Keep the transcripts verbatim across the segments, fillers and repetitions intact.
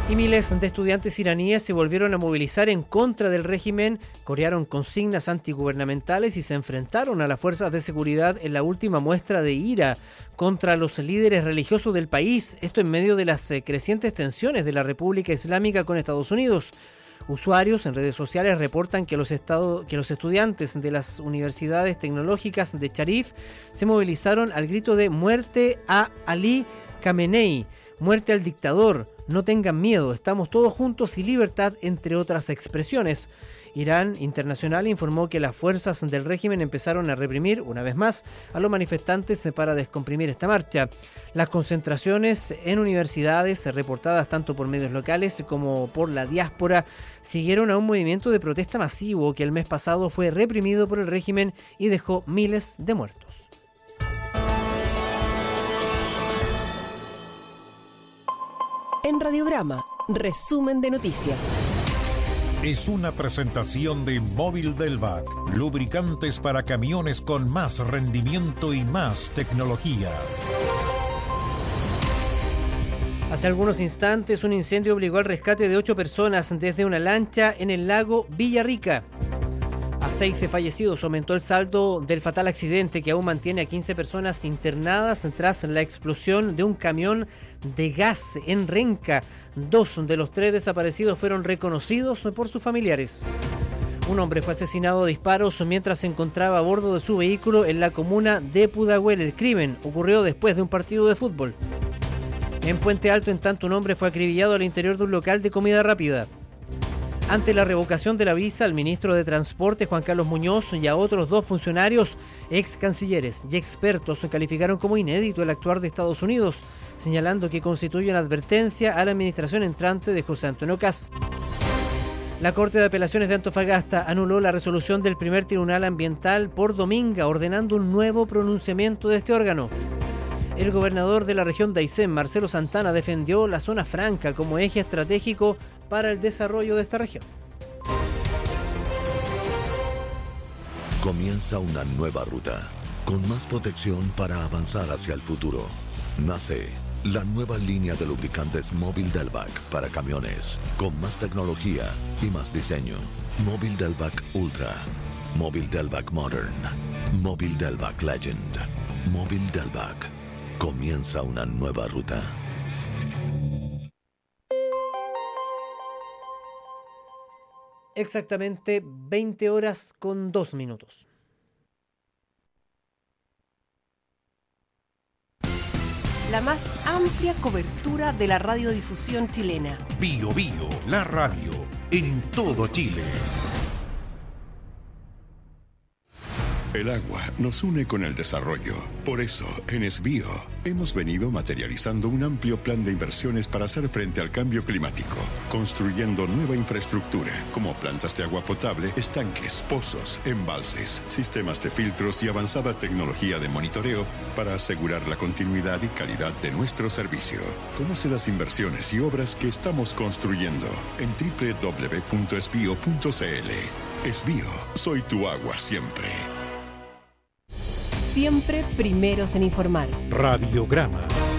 Y miles de estudiantes iraníes se volvieron a movilizar en contra del régimen, corearon consignas antigubernamentales y se enfrentaron a las fuerzas de seguridad en la última muestra de ira contra los líderes religiosos del país. Esto en medio de las eh, crecientes tensiones de la República Islámica con Estados Unidos. Usuarios en redes sociales reportan que los, estado, que los estudiantes de las universidades tecnológicas de Sharif se movilizaron al grito de muerte a Ali Khamenei, muerte al dictador, no tengan miedo, estamos todos juntos y libertad, entre otras expresiones. Irán Internacional informó que las fuerzas del régimen empezaron a reprimir, una vez más, a los manifestantes para descomprimir esta marcha. Las concentraciones en universidades, reportadas tanto por medios locales como por la diáspora, siguieron a un movimiento de protesta masivo que el mes pasado fue reprimido por el régimen y dejó miles de muertos. En Radiograma, resumen de noticias. Es una presentación de Móvil Delvac, lubricantes para camiones con más rendimiento y más tecnología. Hace algunos instantes, un incendio obligó al rescate de ocho personas desde una lancha en el lago Villarrica. A seis fallecidos aumentó el saldo del fatal accidente que aún mantiene a quince personas internadas tras la explosión de un camión de gas en Renca. Dos de los tres desaparecidos fueron reconocidos por sus familiares. Un hombre fue asesinado a disparos mientras se encontraba a bordo de su vehículo en la comuna de Pudahuel. El crimen ocurrió después de un partido de fútbol. En Puente Alto, en tanto, un hombre fue acribillado al interior de un local de comida rápida. Ante la revocación de la visa, el ministro de Transporte, Juan Carlos Muñoz, y a otros dos funcionarios, ex cancilleres y expertos, calificaron como inédito el actuar de Estados Unidos, señalando que constituye una advertencia a la administración entrante de José Antonio Kast. La Corte de Apelaciones de Antofagasta anuló la resolución del primer Tribunal Ambiental por Dominga, ordenando un nuevo pronunciamiento de este órgano. El gobernador de la región de Aysén, Marcelo Santana, defendió la zona franca como eje estratégico para el desarrollo de esta región. Comienza una nueva ruta, con más protección para avanzar hacia el futuro. Nace la nueva línea de lubricantes Móvil Delvac para camiones, con más tecnología y más diseño. Móvil Delvac Ultra, Móvil Delvac Modern, Móvil Delvac Legend, Móvil Delvac. Comienza una nueva ruta. Exactamente veinte horas con dos minutos. La más amplia cobertura de la radiodifusión chilena. Bio Bio, la radio, en todo Chile. El agua nos une con el desarrollo. Por eso, en Esbio, hemos venido materializando un amplio plan de inversiones para hacer frente al cambio climático, construyendo nueva infraestructura, como plantas de agua potable, estanques, pozos, embalses, sistemas de filtros y avanzada tecnología de monitoreo para asegurar la continuidad y calidad de nuestro servicio. Conoce las inversiones y obras que estamos construyendo en doble u doble u doble u punto esbio punto c l. Esbio, soy tu agua siempre. Siempre primeros en informar. Radiograma.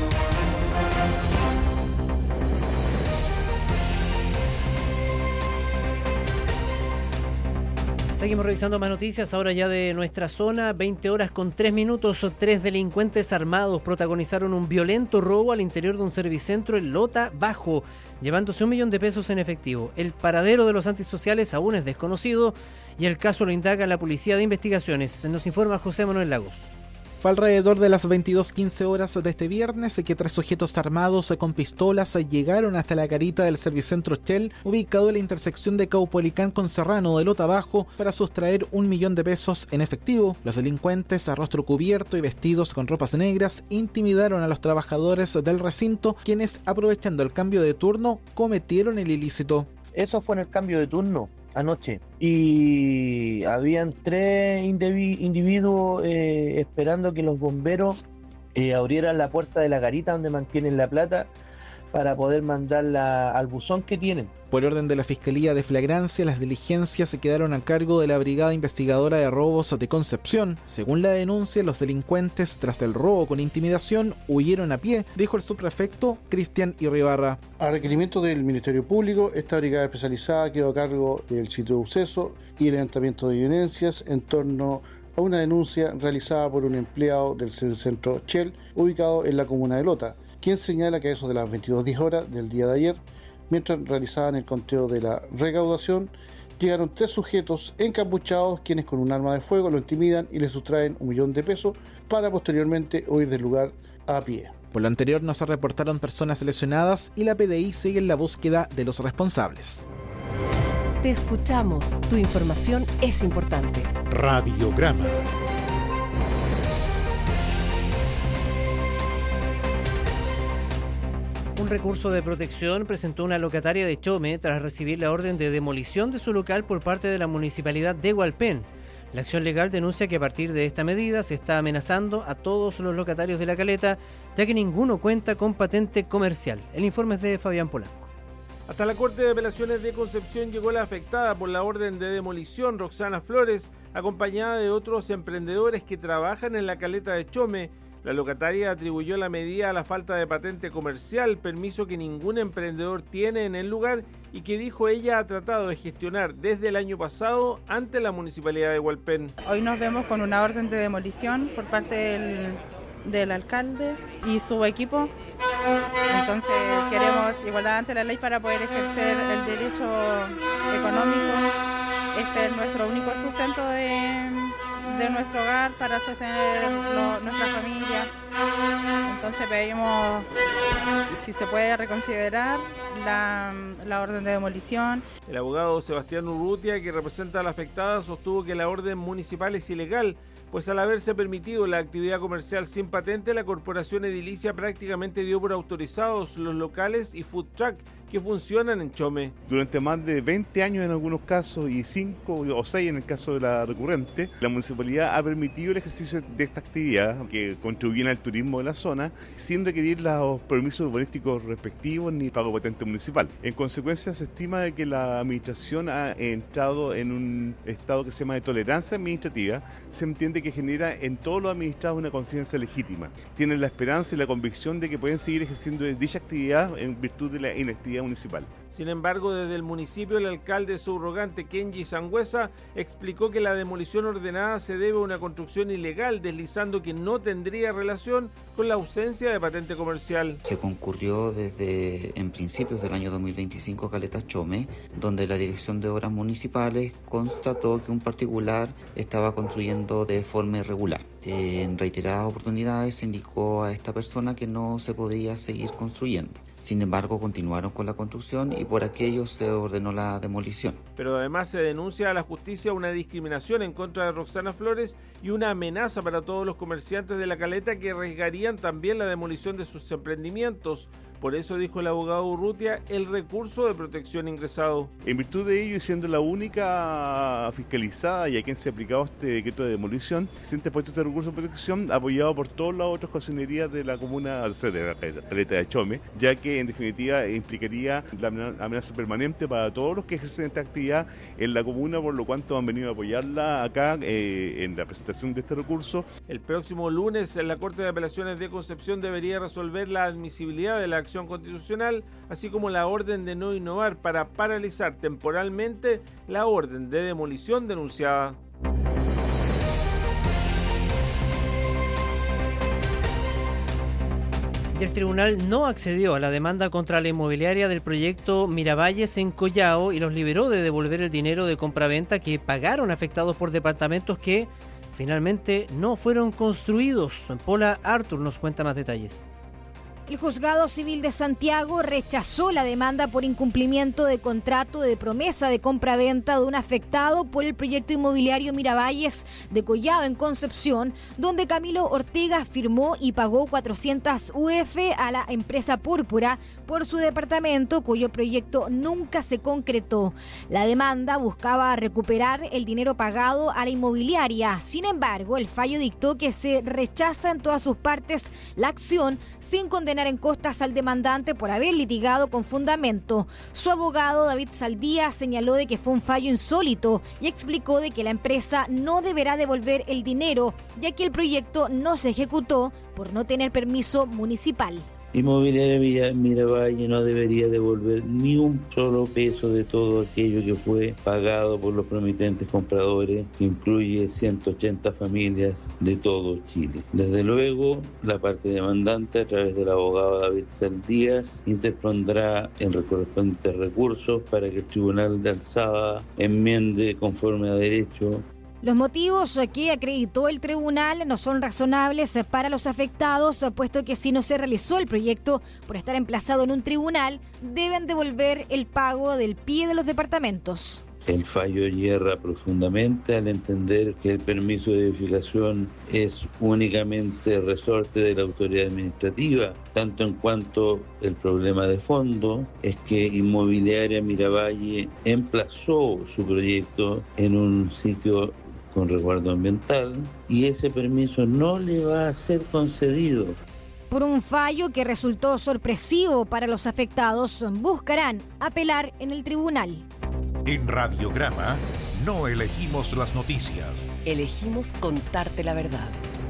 Seguimos revisando más noticias, ahora ya de nuestra zona. Veinte horas con tres minutos. Tres delincuentes armados protagonizaron un violento robo al interior de un servicentro en Lota Bajo, llevándose un millón de pesos en efectivo. El paradero de los antisociales aún es desconocido y el caso lo indaga la Policía de Investigaciones. Nos informa José Manuel Lagos. Fue alrededor de las veintidós quince horas de este viernes que tres sujetos armados con pistolas llegaron hasta la garita del Servicentro Shell, ubicado en la intersección de Caupolicán con Serrano de Lota Bajo, para sustraer un millón de pesos en efectivo. Los delincuentes, a rostro cubierto y vestidos con ropas negras, intimidaron a los trabajadores del recinto, quienes, aprovechando el cambio de turno, cometieron el ilícito. Eso fue en el cambio de turno anoche y habían tres individu- individuos eh, esperando que los bomberos eh, abrieran la puerta de la garita donde mantienen la plata para poder mandarla al buzón que tienen. Por orden de la Fiscalía de Flagrancia, las diligencias se quedaron a cargo de la Brigada Investigadora de Robos de Concepción. Según la denuncia, los delincuentes, tras el robo con intimidación, huyeron a pie, dijo el subprefecto Cristian Irribarra. A requerimiento del Ministerio Público, esta brigada especializada quedó a cargo del sitio de suceso y levantamiento de evidencias en torno a una denuncia realizada por un empleado del Servicentro Shell, ubicado en la comuna de Lota, quien señala que a eso de las veintidós diez horas del día de ayer, mientras realizaban el conteo de la recaudación, llegaron tres sujetos encapuchados quienes con un arma de fuego lo intimidan y le sustraen un millón de pesos para posteriormente huir del lugar a pie. Por lo anterior no se reportaron personas lesionadas y la P D I sigue en la búsqueda de los responsables. Te escuchamos, tu información es importante. Radiograma. Un recurso de protección presentó una locataria de Chome tras recibir la orden de demolición de su local por parte de la municipalidad de Hualpén. La acción legal denuncia que a partir de esta medida se está amenazando a todos los locatarios de la caleta, ya que ninguno cuenta con patente comercial. El informe es de Fabián Polanco. Hasta la Corte de Apelaciones de Concepción llegó la afectada por la orden de demolición, Roxana Flores, acompañada de otros emprendedores que trabajan en la caleta de Chome. La locataria atribuyó la medida a la falta de patente comercial, permiso que ningún emprendedor tiene en el lugar y que, dijo ella, ha tratado de gestionar desde el año pasado ante la Municipalidad de Hualpén. Hoy nos vemos con una orden de demolición por parte del, del alcalde y su equipo. Entonces queremos igualdad ante la ley para poder ejercer el derecho económico. Este es nuestro único sustento de... de nuestro hogar para sostener lo, nuestra familia. Entonces pedimos si se puede reconsiderar la, la orden de demolición. El abogado Sebastián Urrutia, que representa a la afectada, sostuvo que la orden municipal es ilegal, pues al haberse permitido la actividad comercial sin patente, la corporación edilicia prácticamente dio por autorizados los locales y food truck que funcionan en Chome. Durante más de veinte años en algunos casos y cinco o seis en el caso de la recurrente, la municipalidad ha permitido el ejercicio de esta actividad que contribuye al turismo de la zona sin requerir los permisos urbanísticos respectivos ni pago de patente municipal. En consecuencia, se estima de que la administración ha entrado en un estado que se llama de tolerancia administrativa. Se entiende que genera en todos los administrados una confianza legítima. Tienen la esperanza y la convicción de que pueden seguir ejerciendo dicha actividad en virtud de la inactividad municipal. Sin embargo, desde el municipio, el alcalde subrogante Kenji Sangüesa explicó que la demolición ordenada se debe a una construcción ilegal, deslizando que no tendría relación con la ausencia de patente comercial. Se concurrió desde en principios del año dos mil veinticinco a Caleta Chome, donde la Dirección de Obras Municipales constató que un particular estaba construyendo de forma irregular. En reiteradas oportunidades se indicó a esta persona que no se podía seguir construyendo. Sin embargo, continuaron con la construcción y por aquello se ordenó la demolición. Pero además se denuncia a la justicia una discriminación en contra de Roxana Flores y una amenaza para todos los comerciantes de la caleta que arriesgarían también la demolición de sus emprendimientos. Por eso, dijo el abogado Urrutia, el recurso de protección ingresado. En virtud de ello, y siendo la única fiscalizada y a quien se ha aplicado este decreto de demolición, se ha interpuesto este recurso de protección apoyado por todas las otras cocinerías de la comuna de la caleta de Chome, ya que en definitiva implicaría la amenaza permanente para todos los que ejercen esta actividad en la comuna, por lo cuanto han venido a apoyarla acá eh, en la presentación de este recurso. El próximo lunes, la Corte de Apelaciones de Concepción debería resolver la admisibilidad de la acción constitucional, así como la orden de no innovar para paralizar temporalmente la orden de demolición denunciada. Y el tribunal no accedió a la demanda contra la inmobiliaria del proyecto Miravalles en Collao y los liberó de devolver el dinero de compraventa que pagaron afectados por departamentos que finalmente no fueron construidos. Paula Artur nos cuenta más detalles. El Juzgado Civil de Santiago rechazó la demanda por incumplimiento de contrato de promesa de compraventa de un afectado por el proyecto inmobiliario Miravalles de Collao en Concepción, donde Camilo Ortega firmó y pagó cuatrocientas U F a la empresa Púrpura por su departamento, cuyo proyecto nunca se concretó. La demanda buscaba recuperar el dinero pagado a la inmobiliaria. Sin embargo, el fallo dictó que se rechaza en todas sus partes la acción sin condenar ganar en costas al demandante por haber litigado con fundamento. Su abogado David Saldía señaló de que fue un fallo insólito y explicó de que la empresa no deberá devolver el dinero, ya que el proyecto no se ejecutó por no tener permiso municipal. Inmobiliaria Miravalle no debería devolver ni un solo peso de todo aquello que fue pagado por los promitentes compradores, que incluye ciento ochenta familias de todo Chile. Desde luego, la parte demandante, a través del abogado David Saldías, interpondrá el correspondiente recurso para que el Tribunal de Alzada enmiende conforme a derecho. Los motivos que acreditó el tribunal no son razonables para los afectados, puesto que si no se realizó el proyecto por estar emplazado en un tribunal, deben devolver el pago del pie de los departamentos. El fallo hierra profundamente al entender que el permiso de edificación es únicamente resorte de la autoridad administrativa, tanto en cuanto el problema de fondo es que Inmobiliaria Miravalle emplazó su proyecto en un sitio con resguardo ambiental y ese permiso no le va a ser concedido. Por un fallo que resultó sorpresivo para los afectados, buscarán apelar en el tribunal. En Radiograma no elegimos las noticias. Elegimos contarte la verdad.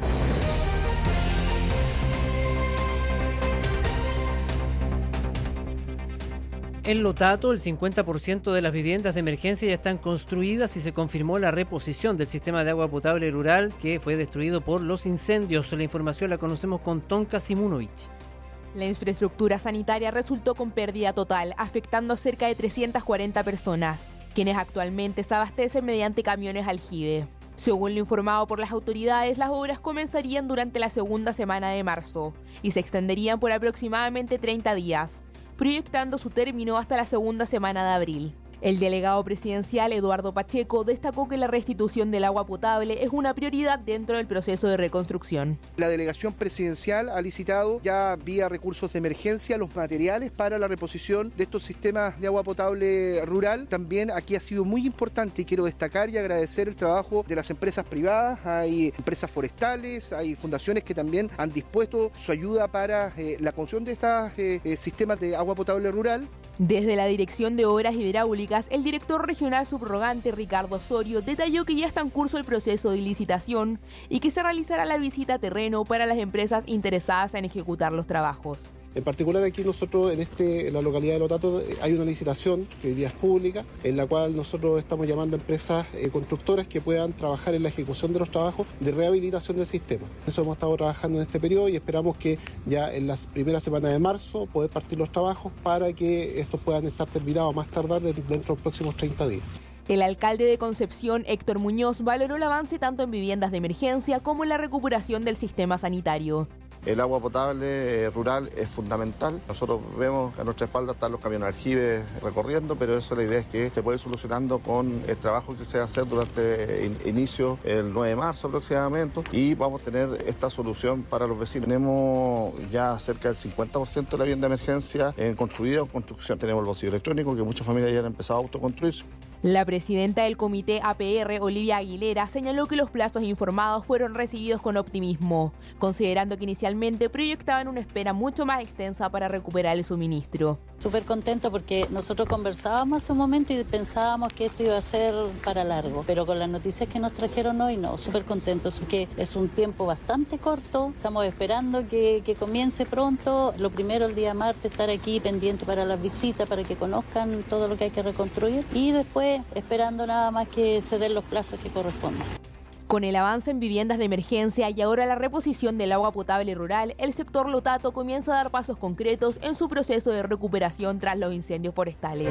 En Lotato, el cincuenta por ciento de las viviendas de emergencia ya están construidas y se confirmó la reposición del sistema de agua potable rural que fue destruido por los incendios. La información la conocemos con Tonka Simunovich. La infraestructura sanitaria resultó con pérdida total, afectando a cerca de trescientas cuarenta personas, quienes actualmente se abastecen mediante camiones aljibe. Según lo informado por las autoridades, las obras comenzarían durante la segunda semana de marzo y se extenderían por aproximadamente treinta días, proyectando su término hasta la segunda semana de abril. El delegado presidencial Eduardo Pacheco destacó que la restitución del agua potable es una prioridad dentro del proceso de reconstrucción. La delegación presidencial ha licitado ya vía recursos de emergencia los materiales para la reposición de estos sistemas de agua potable rural. También aquí ha sido muy importante y quiero destacar y agradecer el trabajo de las empresas privadas. Hay empresas forestales, hay fundaciones que también han dispuesto su ayuda para eh, la construcción de estos eh, eh, sistemas de agua potable rural. Desde la Dirección de Obras Hidráulicas, el director regional subrogante Ricardo Osorio detalló que ya está en curso el proceso de licitación y que se realizará la visita a terreno para las empresas interesadas en ejecutar los trabajos. En particular aquí nosotros en, este, en la localidad de Lotato hay una licitación que hoy día es pública, en la cual nosotros estamos llamando a empresas eh, constructoras que puedan trabajar en la ejecución de los trabajos de rehabilitación del sistema. Eso hemos estado trabajando en este periodo y esperamos que ya en las primeras semanas de marzo poder partir los trabajos para que estos puedan estar terminados más tardar dentro de los próximos treinta días. El alcalde de Concepción, Héctor Muñoz, valoró el avance tanto en viviendas de emergencia como en la recuperación del sistema sanitario. El agua potable eh, rural es fundamental. Nosotros vemos que a nuestra espalda están los camiones aljibes recorriendo, pero eso la idea es que se puede ir solucionando con el trabajo que se va a hacer durante in, inicio el nueve de marzo aproximadamente y vamos a tener esta solución para los vecinos. Tenemos ya cerca del cincuenta por ciento de la vivienda de emergencia en construida o en construcción. Tenemos el bolsillo electrónico que muchas familias ya han empezado a autoconstruirse. La presidenta del comité A P R, Olivia Aguilera, señaló que los plazos informados fueron recibidos con optimismo, considerando que inicialmente proyectaban una espera mucho más extensa para recuperar el suministro. Súper contento porque nosotros conversábamos hace un momento y pensábamos que esto iba a ser para largo, pero con las noticias que nos trajeron hoy, no, súper contentos, porque es un tiempo bastante corto, estamos esperando que, que comience pronto. Lo primero, el día martes, estar aquí pendiente para las visitas, para que conozcan todo lo que hay que reconstruir y después esperando nada más que se den los plazos que correspondan. Con el avance en viviendas de emergencia y ahora la reposición del agua potable rural, el sector Lotato comienza a dar pasos concretos en su proceso de recuperación tras los incendios forestales.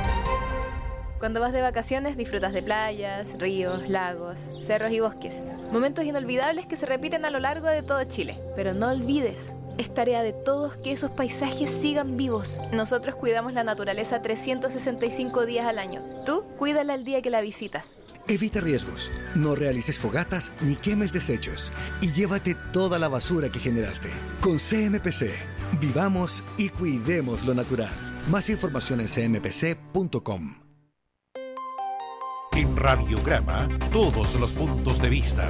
Cuando vas de vacaciones disfrutas de playas, ríos, lagos, cerros y bosques. Momentos inolvidables que se repiten a lo largo de todo Chile. Pero no olvides, es tarea de todos que esos paisajes sigan vivos. Nosotros cuidamos la naturaleza trescientos sesenta y cinco días al año. Tú, cuídala el día que la visitas. Evita riesgos, no realices fogatas ni quemes desechos y llévate toda la basura que generaste. Con C M P C, vivamos y cuidemos lo natural. Más información en c m p c punto com. En Radiograma, todos los puntos de vista.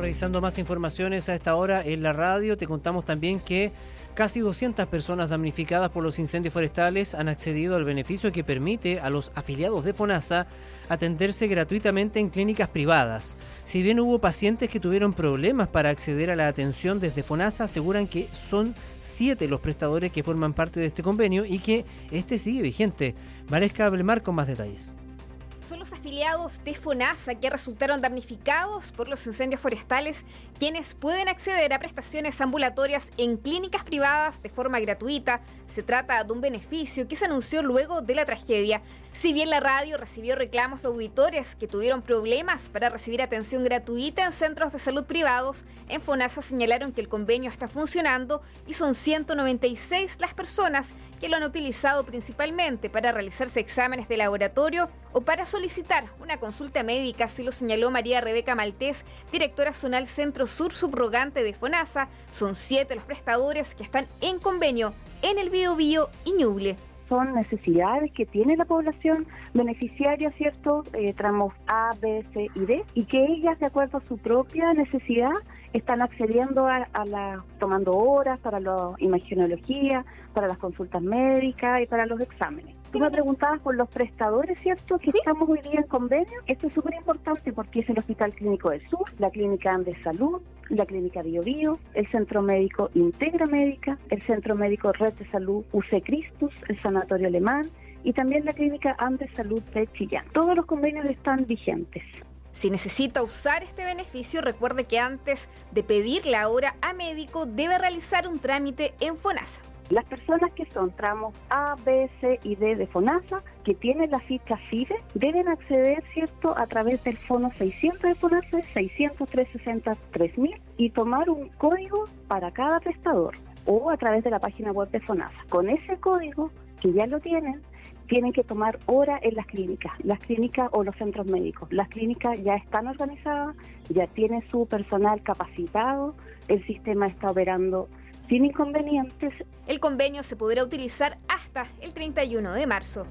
Revisando más informaciones a esta hora en la radio, te contamos también que casi doscientas personas damnificadas por los incendios forestales han accedido al beneficio que permite a los afiliados de FONASA atenderse gratuitamente en clínicas privadas. Si bien hubo pacientes que tuvieron problemas para acceder a la atención desde FONASA, aseguran que son siete los prestadores que forman parte de este convenio y que este sigue vigente. Valesca Ablemar con más detalles. Son los afiliados de FONASA que resultaron damnificados por los incendios forestales quienes pueden acceder a prestaciones ambulatorias en clínicas privadas de forma gratuita. Se trata de un beneficio que se anunció luego de la tragedia. Si bien la radio recibió reclamos de auditores que tuvieron problemas para recibir atención gratuita en centros de salud privados, en FONASA señalaron que el convenio está funcionando y son ciento noventa y seis las personas que lo han utilizado principalmente para realizarse exámenes de laboratorio o para solicitar una consulta médica, así lo señaló María Rebeca Maltés, directora zonal Centro Sur subrogante de FONASA. Son siete los prestadores que están en convenio en el Biobío y Ñuble. Son necesidades que tiene la población beneficiaria, ¿cierto? Eh, tramos A, B, C y D, y que ellas, de acuerdo a su propia necesidad, están accediendo a, a la, tomando horas para la imagenología, para las consultas médicas y para los exámenes. Tú me preguntabas por los prestadores, ¿cierto? Que ¿sí? Estamos hoy día en convenio. Esto es súper importante porque es el Hospital Clínico del Sur, la Clínica Andes Salud, la Clínica Bio Bio, el Centro Médico Integra Médica, el Centro Médico Red de Salud U C Christus, el Sanatorio Alemán y también la Clínica Andes Salud de Chillán. Todos los convenios están vigentes. Si necesita usar este beneficio, recuerde que antes de pedir la hora a médico debe realizar un trámite en FONASA. Las personas que son tramos A, B, C y D de FONASA, que tienen la ficha FIDE, deben acceder, ¿cierto?, a través del fono seiscientos de FONASA, seiscientos, trescientos sesenta, tres mil, y tomar un código para cada prestador o a través de la página web de FONASA. Con ese código, que ya lo tienen, tienen que tomar hora en las clínicas, las clínicas o los centros médicos. Las clínicas ya están organizadas, ya tienen su personal capacitado, el sistema está operando sin inconvenientes. El convenio se podrá utilizar hasta el treinta y uno de marzo.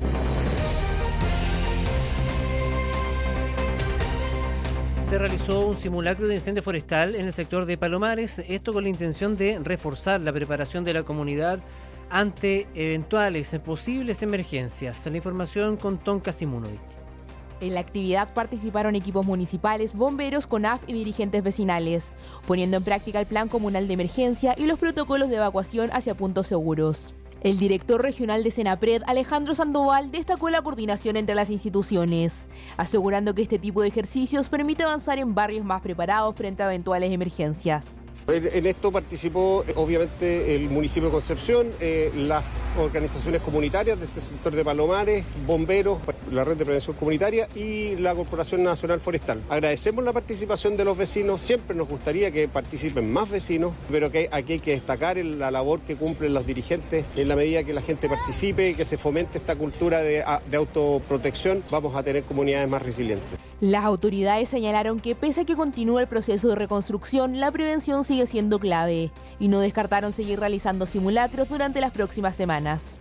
Se realizó un simulacro de incendio forestal en el sector de Palomares, esto con la intención de reforzar la preparación de la comunidad ante eventuales posibles emergencias. La información con Tonka Simunovic. En la actividad participaron equipos municipales, bomberos, CONAF y dirigentes vecinales, poniendo en práctica el plan comunal de emergencia y los protocolos de evacuación hacia puntos seguros. El director regional de Senapred, Alejandro Sandoval, destacó la coordinación entre las instituciones, asegurando que este tipo de ejercicios permite avanzar en barrios más preparados frente a eventuales emergencias. En esto participó obviamente el municipio de Concepción, eh, las organizaciones comunitarias de este sector de Palomares, bomberos, la red de prevención comunitaria y la Corporación Nacional Forestal. Agradecemos la participación de los vecinos, siempre nos gustaría que participen más vecinos, pero que aquí hay que destacar la labor que cumplen los dirigentes en la medida que la gente participe y que se fomente esta cultura de, de autoprotección, vamos a tener comunidades más resilientes. Las autoridades señalaron que pese a que continúa el proceso de reconstrucción, la prevención sigue siendo clave y no descartaron seguir realizando simulacros durante las próximas semanas.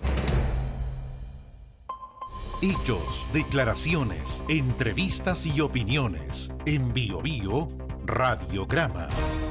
Hechos, declaraciones, entrevistas y opiniones. En Bio Bio, Radiograma.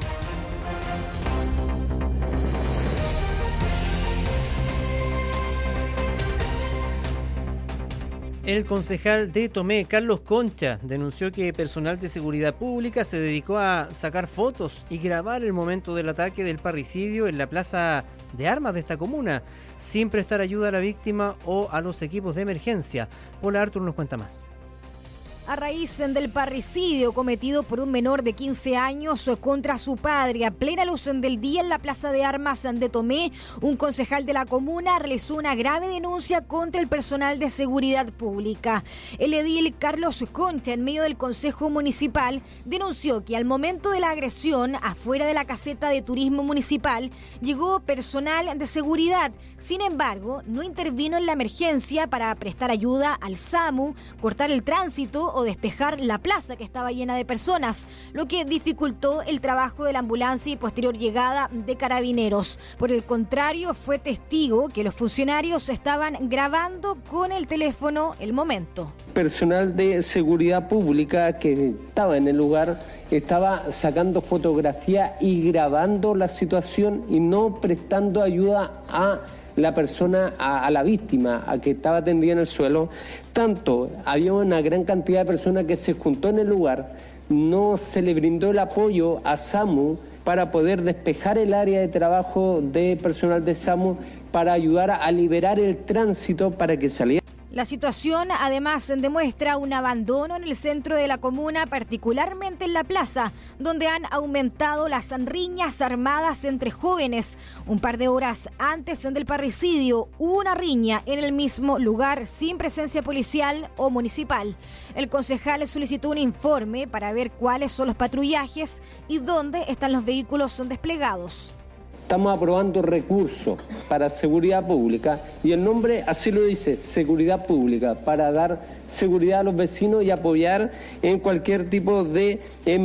El concejal de Tomé, Carlos Concha, denunció que personal de seguridad pública se dedicó a sacar fotos y grabar el momento del ataque del parricidio en la plaza de armas de esta comuna, sin prestar ayuda a la víctima o a los equipos de emergencia. Paula Artur nos cuenta más. A raíz del parricidio cometido por un menor de quince años contra su padre a plena luz del día en la Plaza de Armas de Tomé, un concejal de la comuna realizó una grave denuncia contra el personal de seguridad pública. El edil Carlos Concha, en medio del Consejo Municipal, denunció que al momento de la agresión, afuera de la caseta de turismo municipal, llegó personal de seguridad. Sin embargo, no intervino en la emergencia para prestar ayuda al SAMU, cortar el tránsito o despejar la plaza que estaba llena de personas, lo que dificultó el trabajo de la ambulancia y posterior llegada de carabineros. Por el contrario, fue testigo que los funcionarios estaban grabando con el teléfono el momento. Personal de seguridad pública que estaba en el lugar estaba sacando fotografía y grabando la situación y no prestando ayuda a la persona, a, a la víctima, a que estaba tendida en el suelo. Tanto había una gran cantidad de personas que se juntó en el lugar, no se le brindó el apoyo a SAMU para poder despejar el área de trabajo de personal de SAMU para ayudar a, a liberar el tránsito para que saliera. La situación además demuestra un abandono en el centro de la comuna, particularmente en la plaza, donde han aumentado las riñas armadas entre jóvenes. Un par de horas antes del parricidio hubo una riña en el mismo lugar sin presencia policial o municipal. El concejal solicitó un informe para ver cuáles son los patrullajes y dónde están los vehículos desplegados. Estamos aprobando recursos para seguridad pública y el nombre así lo dice, seguridad pública, para dar seguridad a los vecinos y apoyar en cualquier tipo de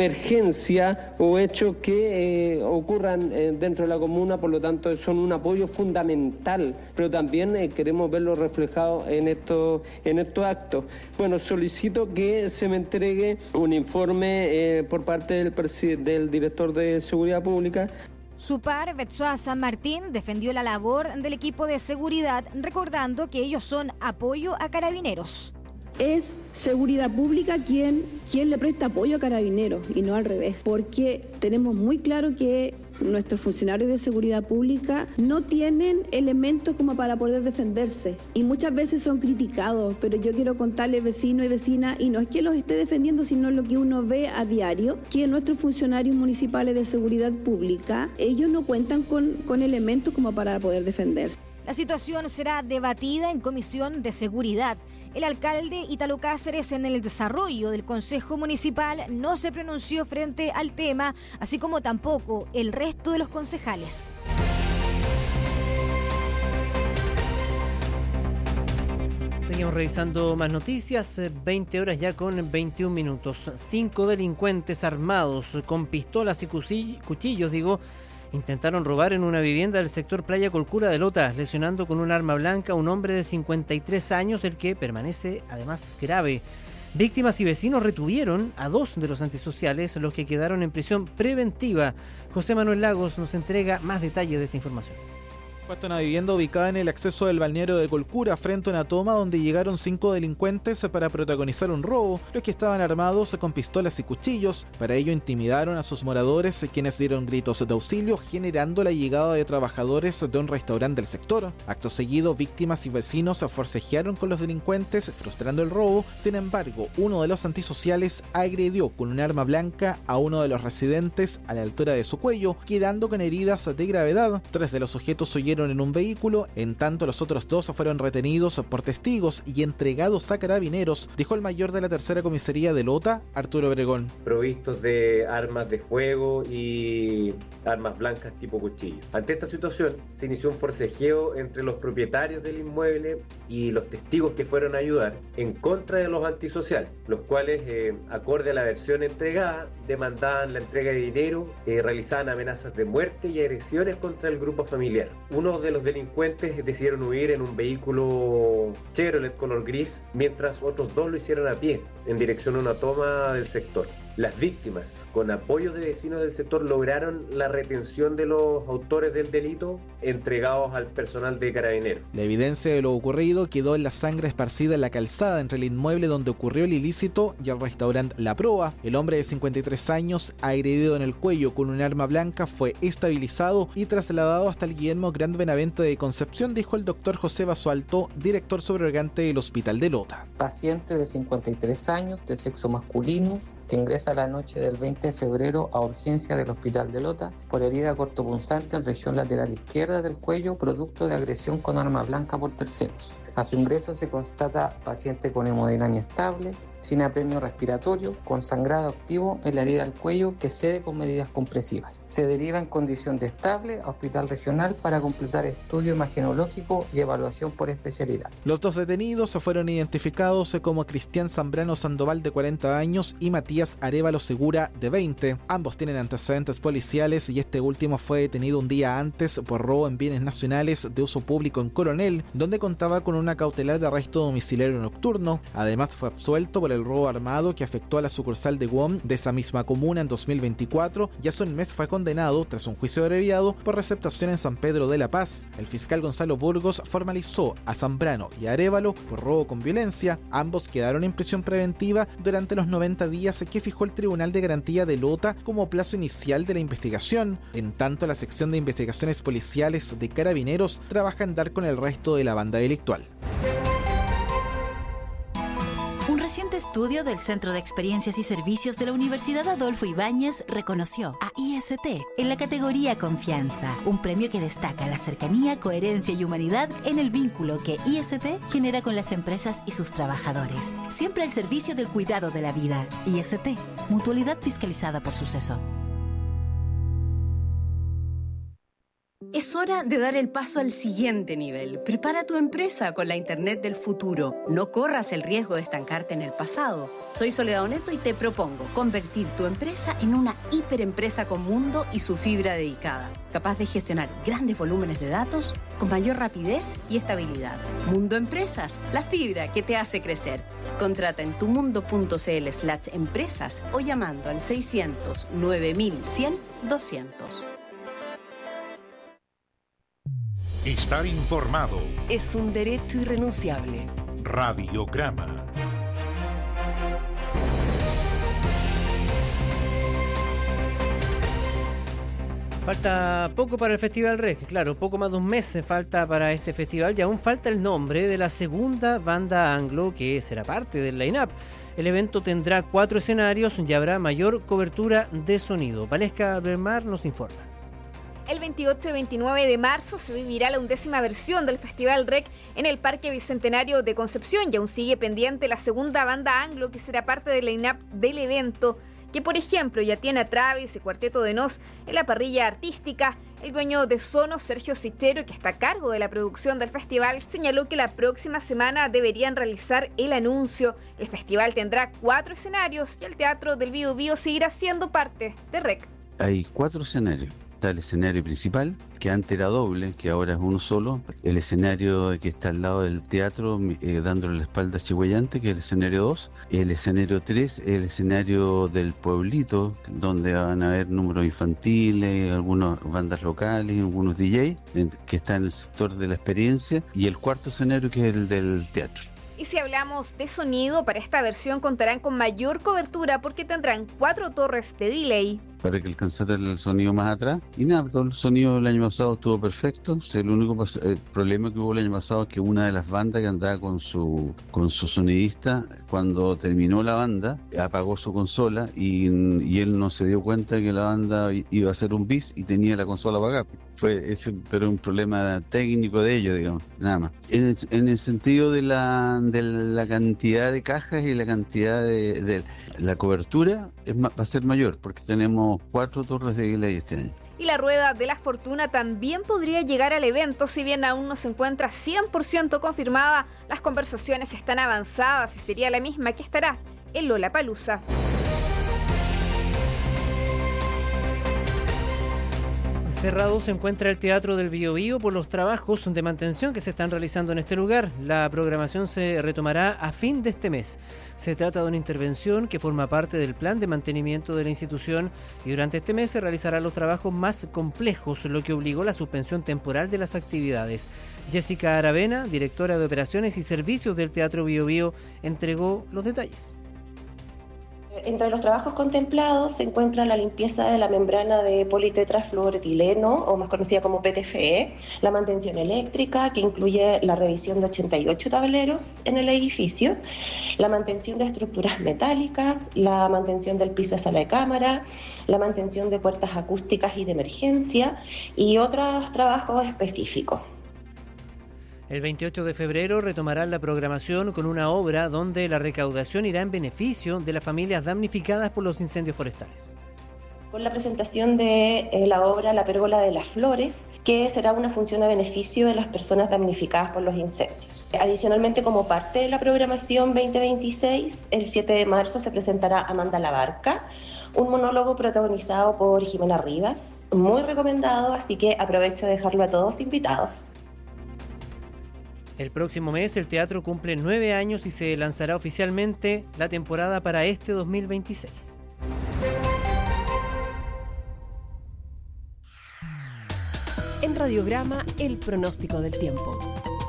emergencia o hechos que eh, ocurran eh, dentro de la comuna. Por lo tanto, son un apoyo fundamental, pero también eh, queremos verlo reflejado en estos, en estos actos. Bueno, solicito que se me entregue un informe eh, por parte del, del director de seguridad pública. Su par, Betsoa San Martín, defendió la labor del equipo de seguridad, recordando que ellos son apoyo a carabineros. Es seguridad pública quien, quien le presta apoyo a carabineros y no al revés, porque tenemos muy claro que nuestros funcionarios de seguridad pública no tienen elementos como para poder defenderse y muchas veces son criticados, pero yo quiero contarles, vecinos y vecinas, y no es que los esté defendiendo, sino lo que uno ve a diario, que nuestros funcionarios municipales de seguridad pública, ellos no cuentan con, con elementos como para poder defenderse. La situación será debatida en Comisión de Seguridad. El alcalde Ítalo Cáceres, en el desarrollo del Consejo Municipal, no se pronunció frente al tema, así como tampoco el resto de los concejales. Seguimos revisando más noticias, veinte horas ya con veintiún minutos. Cinco delincuentes armados con pistolas y cuchillos, digo, intentaron robar en una vivienda del sector Playa Colcura de Lota, lesionando con un arma blanca a un hombre de cincuenta y tres años, el que permanece además grave. Víctimas y vecinos retuvieron a dos de los antisociales, los que quedaron en prisión preventiva. José Manuel Lagos nos entrega más detalles de esta información. Fue hasta una vivienda ubicada en el acceso del balneario de Colcura, frente a una toma donde llegaron cinco delincuentes para protagonizar un robo. Los que estaban armados con pistolas y cuchillos. Para ello intimidaron a sus moradores, quienes dieron gritos de auxilio, generando la llegada de trabajadores de un restaurante del sector. Acto seguido, víctimas y vecinos forcejearon con los delincuentes, frustrando el robo. Sin embargo, uno de los antisociales agredió con un arma blanca a uno de los residentes a la altura de su cuello, quedando con heridas de gravedad. Tres de los sujetos huyeron en un vehículo, en tanto los otros dos fueron retenidos por testigos y entregados a carabineros, dijo el mayor de la tercera comisaría de Lota, Arturo Obregón. Provistos de armas de fuego y armas blancas tipo cuchillo. Ante esta situación se inició un forcejeo entre los propietarios del inmueble y los testigos que fueron a ayudar en contra de los antisociales, los cuales, eh, acorde a la versión entregada, demandaban la entrega de dinero, eh, realizaban amenazas de muerte y agresiones contra el grupo familiar. Uno de los delincuentes decidieron huir en un vehículo Chevrolet color gris, mientras otros dos lo hicieron a pie en dirección a una toma del sector. Las víctimas, con apoyo de vecinos del sector, lograron la retención de los autores del delito, entregados al personal de Carabineros. La evidencia de lo ocurrido quedó en la sangre esparcida en la calzada entre el inmueble donde ocurrió el ilícito y el restaurante La Proa. El hombre de cincuenta y tres años, agredido en el cuello con un arma blanca, fue estabilizado y trasladado hasta el Guillermo Grand Benavente de Concepción, dijo el doctor José Basualto, director subrogante del Hospital de Lota. Paciente de cincuenta y tres años, de sexo masculino, que ingresa la noche del veinte de febrero a urgencia del Hospital de Lota por herida cortopunzante en región lateral izquierda del cuello, producto de agresión con arma blanca por terceros. A su ingreso se constata paciente con hemodinamia estable, sin apremio respiratorio, con sangrado activo en la herida del cuello que cede con medidas compresivas. Se deriva en condición de estable a hospital regional para completar estudio imagenológico y evaluación por especialidad. Los dos detenidos fueron identificados como Cristian Zambrano Sandoval, de cuarenta años, y Matías Arévalo Segura, de veinte. Ambos tienen antecedentes policiales y este último fue detenido un día antes por robo en bienes nacionales de uso público en Coronel, donde contaba con una cautelar de arresto domiciliario nocturno. Además, fue absuelto por el robo armado que afectó a la sucursal de W O M de esa misma comuna en dos mil veinticuatro y hace un mes fue condenado, tras un juicio abreviado, por receptación en San Pedro de la Paz. El fiscal Gonzalo Burgos formalizó a Zambrano y a Arévalo por robo con violencia. Ambos quedaron en prisión preventiva durante los noventa días que fijó el Tribunal de Garantía de Lota como plazo inicial de la investigación. En tanto, la sección de investigaciones policiales de Carabineros trabaja en dar con el resto de la banda delictual. Un reciente estudio del Centro de Experiencias y Servicios de la Universidad Adolfo Ibáñez reconoció a I S T en la categoría Confianza, un premio que destaca la cercanía, coherencia y humanidad en el vínculo que I S T genera con las empresas y sus trabajadores. Siempre al servicio del cuidado de la vida. I S T, mutualidad fiscalizada por Suceso. Es hora de dar el paso al siguiente nivel. Prepara tu empresa con la Internet del futuro. No corras el riesgo de estancarte en el pasado. Soy Soledad Oneto y te propongo convertir tu empresa en una hiperempresa con mundo y su fibra dedicada, capaz de gestionar grandes volúmenes de datos con mayor rapidez y estabilidad. Mundo Empresas, la fibra que te hace crecer. Contrata en tumundo.cl slash empresas o llamando al seiscientos nueve mil cien doscientos. Estar informado es un derecho irrenunciable. Radiograma. Falta poco para el Festival Rec, claro, poco más de un mes falta para este festival y aún falta el nombre de la segunda banda anglo que será parte del line-up. El evento tendrá cuatro escenarios y habrá mayor cobertura de sonido. Valesca Bermar nos informa. El veintiocho y veintinueve de marzo se vivirá la undécima versión del Festival Rec en el Parque Bicentenario de Concepción y aún sigue pendiente la segunda banda anglo que será parte del line-up del evento, que por ejemplo ya tiene a Travis y Cuarteto de Nos en la parrilla artística. El dueño de Sonos, Sergio Sichero, que está a cargo de la producción del festival, señaló que la próxima semana deberían realizar el anuncio. El festival tendrá cuatro escenarios y el Teatro del Bío Bío seguirá siendo parte de Rec. Hay cuatro escenarios. Está el escenario principal, que antes era doble, que ahora es uno solo. El escenario que está al lado del teatro, eh, dándole la espalda a Chihuayante, que es el escenario dos. El escenario tres, el escenario del pueblito, donde van a haber números infantiles, algunas bandas locales, algunos D J, que está en el sector de la experiencia. Y el cuarto escenario, que es el del teatro. Y si hablamos de sonido, para esta versión contarán con mayor cobertura porque tendrán cuatro torres de delay. Para que alcanzara el sonido más atrás. Y nada, todo el sonido del año pasado estuvo perfecto. O sea, el único pas- el problema que hubo el año pasado es que una de las bandas que andaba con su con su sonidista, cuando terminó la banda, apagó su consola y, y él no se dio cuenta que la banda iba a hacer un bis y tenía la consola apagada. Fue ese, pero un problema técnico de ellos, digamos, nada más. En el, en el sentido de la, de la cantidad de cajas y la cantidad de, de la cobertura, es ma- va a ser mayor, porque tenemos cuatro torres de delay este año. Y la Rueda de la Fortuna también podría llegar al evento, si bien aún no se encuentra cien por ciento confirmada. Las conversaciones están avanzadas y sería la misma que estará en Lollapalooza. Cerrado se encuentra el Teatro del Bío Bío por los trabajos de mantención que se están realizando en este lugar. La programación se retomará a fin de este mes. Se trata de una intervención que forma parte del plan de mantenimiento de la institución y durante este mes se realizarán los trabajos más complejos, lo que obligó la suspensión temporal de las actividades. Jessica Aravena, directora de Operaciones y Servicios del Teatro Bío Bío, entregó los detalles. Entre los trabajos contemplados se encuentra la limpieza de la membrana de politetrafluoretileno, o más conocida como P T F E, la mantención eléctrica, que incluye la revisión de ochenta y ocho tableros en el edificio, la mantención de estructuras metálicas, la mantención del piso de sala de cámara, la mantención de puertas acústicas y de emergencia, y otros trabajos específicos. El veintiocho de febrero retomarán la programación con una obra donde la recaudación irá en beneficio de las familias damnificadas por los incendios forestales. Con la presentación de eh, la obra La Pérgola de las Flores, que será una función a beneficio de las personas damnificadas por los incendios. Adicionalmente, como parte de la programación veinte veintiséis, el siete de marzo se presentará Amanda la Barca, un monólogo protagonizado por Jimena Rivas, muy recomendado, así que aprovecho de dejarlo a todos invitados. El próximo mes el teatro cumple nueve años y se lanzará oficialmente la temporada para este dos mil veintiséis. En Radiograma, el pronóstico del tiempo.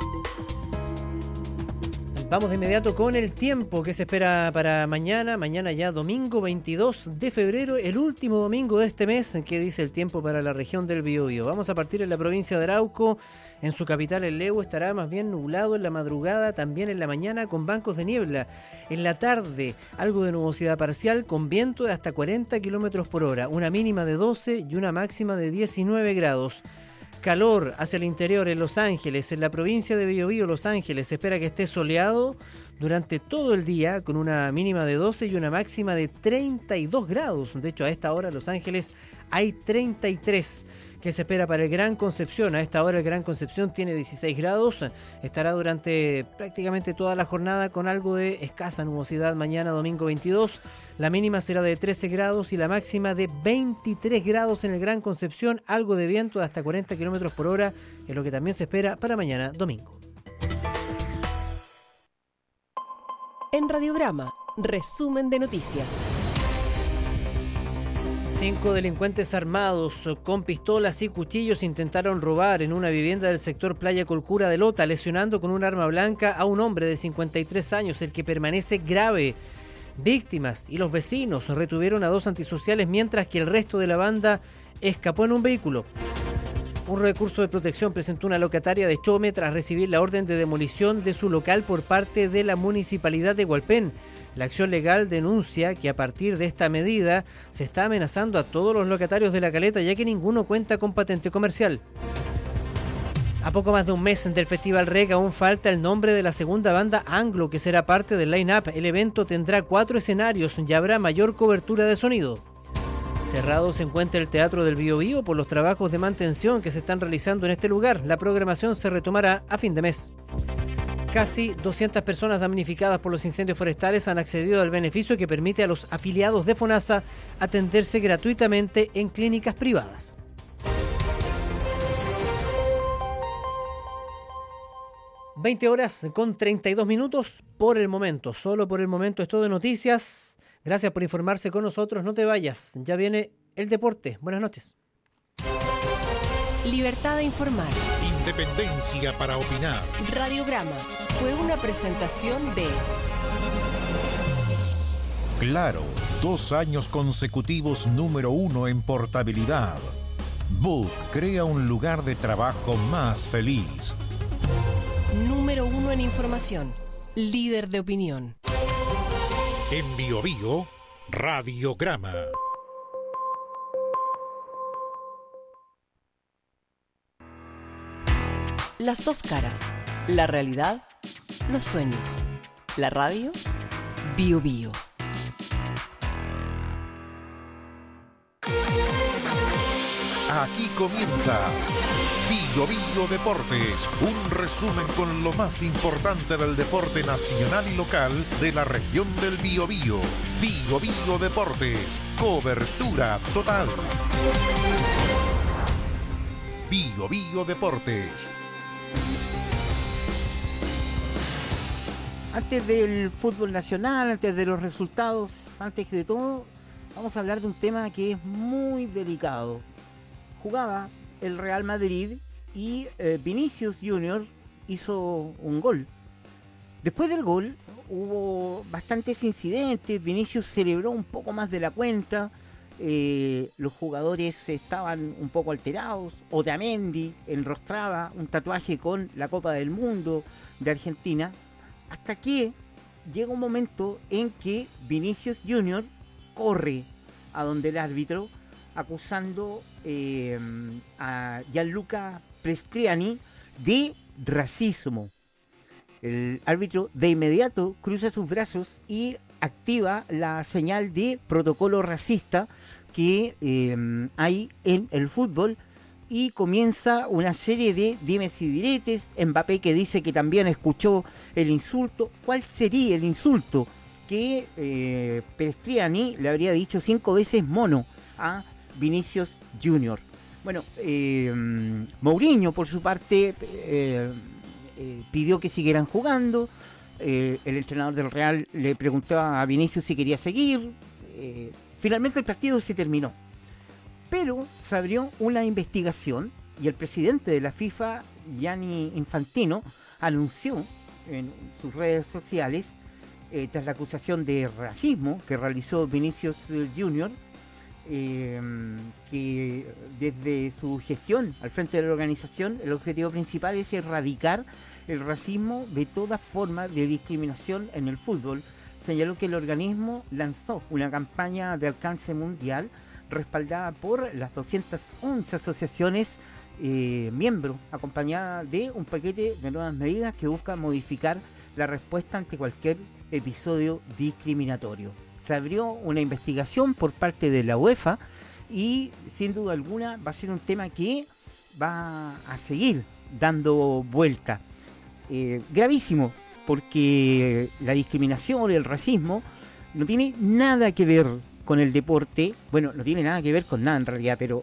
Vamos de inmediato con el tiempo que se espera para mañana. Mañana ya domingo veintidós de febrero, el último domingo de este mes. ¿Qué dice el tiempo para la región del Biobío? Vamos a partir en la provincia de Arauco. En su capital, el Leu, estará más bien nublado en la madrugada, también en la mañana con bancos de niebla. En la tarde, algo de nubosidad parcial con viento de hasta cuarenta kilómetros por hora. Una mínima de doce y una máxima de diecinueve grados. Calor hacia el interior en Los Ángeles, en la provincia de Biobío, Los Ángeles. Se espera que esté soleado durante todo el día con una mínima de doce y una máxima de treinta y dos grados. De hecho, a esta hora en Los Ángeles hay treinta y tres. Que se espera para el Gran Concepción. A esta hora el Gran Concepción tiene dieciséis grados. Estará durante prácticamente toda la jornada con algo de escasa nubosidad mañana domingo veintidós. La mínima será de trece grados y la máxima de veintitrés grados en el Gran Concepción. Algo de viento de hasta cuarenta kilómetros por hora, es lo que también se espera para mañana domingo. En Radiograma, resumen de noticias. Cinco delincuentes armados con pistolas y cuchillos intentaron robar en una vivienda del sector Playa Colcura de Lota, lesionando con un arma blanca a un hombre de cincuenta y tres años, el que permanece grave. Víctimas y los vecinos retuvieron a dos antisociales mientras que el resto de la banda escapó en un vehículo. Un recurso de protección presentó una locataria de Chome tras recibir la orden de demolición de su local por parte de la Municipalidad de Hualpén. La acción legal denuncia que a partir de esta medida se está amenazando a todos los locatarios de La Caleta, ya que ninguno cuenta con patente comercial. A poco más de un mes del Festival Reg aún falta el nombre de la segunda banda Anglo, que será parte del line-up. El evento tendrá cuatro escenarios y habrá mayor cobertura de sonido. Cerrado se encuentra el Teatro del Biobío por los trabajos de mantención que se están realizando en este lugar. La programación se retomará a fin de mes. Casi doscientas personas damnificadas por los incendios forestales han accedido al beneficio que permite a los afiliados de FONASA atenderse gratuitamente en clínicas privadas. veinte horas con treinta y dos minutos por el momento. Solo por el momento es todo de noticias. Gracias por informarse con nosotros. No te vayas. Ya viene el deporte. Buenas noches. Libertad de informar. Independencia para opinar. Radiograma fue una presentación de Claro, dos años consecutivos número uno en portabilidad. Book crea un lugar de trabajo más feliz. Número uno en información. Líder de opinión. En Biobío, Radiograma. Las dos caras. La realidad, los sueños. La radio, Biobío. Aquí comienza Biobío Deportes, un resumen con lo más importante del deporte nacional y local de la región del Biobío. Biobío Deportes, cobertura total. Biobío Deportes. Antes del fútbol nacional, antes de los resultados, antes de todo, vamos a hablar de un tema que es muy delicado. Jugaba el Real Madrid y eh, Vinicius Junior hizo un gol. Después del gol hubo bastantes incidentes. Vinicius celebró un poco más de la cuenta. Eh, los jugadores estaban un poco alterados. Otamendi enrostraba un tatuaje con la Copa del Mundo de Argentina. Hasta que llega un momento en que Vinicius Junior corre a donde el árbitro, acusando eh, a Gianluca Prestriani de racismo. El árbitro de inmediato cruza sus brazos y activa la señal de protocolo racista que eh, hay en el fútbol y comienza una serie de dimes y diretes. Mbappé que dice que también escuchó el insulto. ¿Cuál sería el insulto? Que eh, Pellestrani le habría dicho cinco veces mono a Vinicius Junior. Bueno, eh, Mourinho por su parte eh, eh, pidió que siguieran jugando. Eh, el entrenador del Real le preguntó a Vinicius si quería seguir. Eh, finalmente el partido se terminó. Pero se abrió una investigación y el presidente de la FIFA, Gianni Infantino, anunció en sus redes sociales, eh, tras la acusación de racismo que realizó Vinicius Junior, eh, que desde su gestión al frente de la organización, el objetivo principal es erradicar el racismo de toda forma de discriminación en el fútbol. Señaló que el organismo lanzó una campaña de alcance mundial respaldada por las doscientas once asociaciones eh, miembros, acompañada de un paquete de nuevas medidas que buscan modificar la respuesta ante cualquier episodio discriminatorio. Se abrió una investigación por parte de la UEFA y sin duda alguna va a ser un tema que va a seguir dando vuelta. Eh, gravísimo, porque la discriminación, el racismo, no tiene nada que ver con el deporte. Bueno, no tiene nada que ver con nada en realidad, pero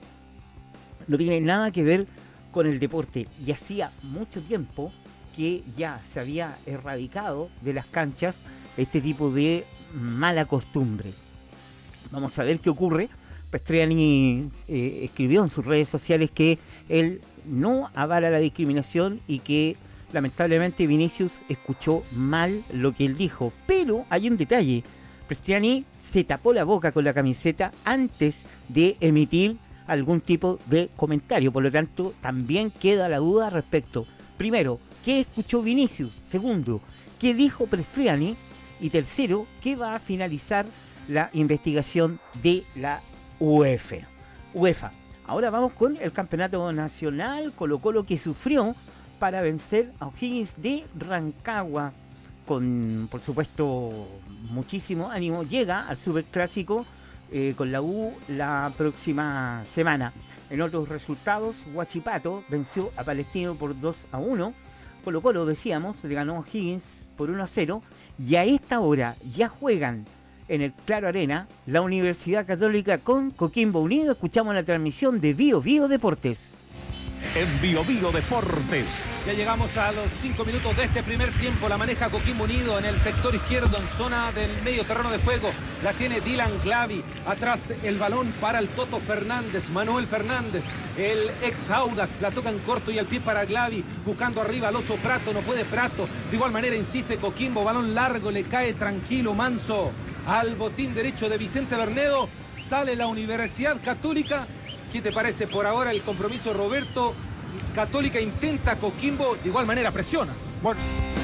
no tiene nada que ver con el deporte. Y hacía mucho tiempo que ya se había erradicado de las canchas este tipo de mala costumbre. Vamos a ver qué ocurre. Pellestrani eh, escribió en sus redes sociales que él no avala la discriminación y que lamentablemente Vinicius escuchó mal lo que él dijo. Pero hay un detalle. Pellestrani se tapó la boca con la camiseta antes de emitir algún tipo de comentario. Por lo tanto, también queda la duda respecto, primero, ¿qué escuchó Vinicius? Segundo, ¿qué dijo Pellestrani? Y tercero, ¿qué va a finalizar la investigación de la UEFA? UEFA. Ahora vamos con el campeonato nacional. Colo-Colo que sufrió para vencer a O'Higgins de Rancagua. Con, por supuesto, muchísimo ánimo. Llega al Superclásico eh, con la U la próxima semana. En otros resultados, Huachipato venció a Palestino por dos a uno. Colo-Colo, decíamos, le ganó a O'Higgins por uno a cero. Y a esta hora ya juegan en el Claro Arena la Universidad Católica con Coquimbo Unido. Escuchamos la transmisión de Bio Bio Deportes. En Bio Bio Deportes. Ya llegamos a los cinco minutos de este primer tiempo. La maneja Coquimbo Unido en el sector izquierdo, en zona del medio terreno de juego. La tiene Dylan Glavi. Atrás el balón para el Toto Fernández, Manuel Fernández, el ex Audax. La toca en corto y al pie para Glavi. Buscando arriba al oso Prato. No puede Prato. De igual manera insiste Coquimbo. Balón largo. Le cae tranquilo, manso al botín derecho de Vicente Bernedo. Sale la Universidad Católica. ¿Qué te parece por ahora el compromiso, Roberto? Católica intenta, Coquimbo de igual manera presiona. Bueno.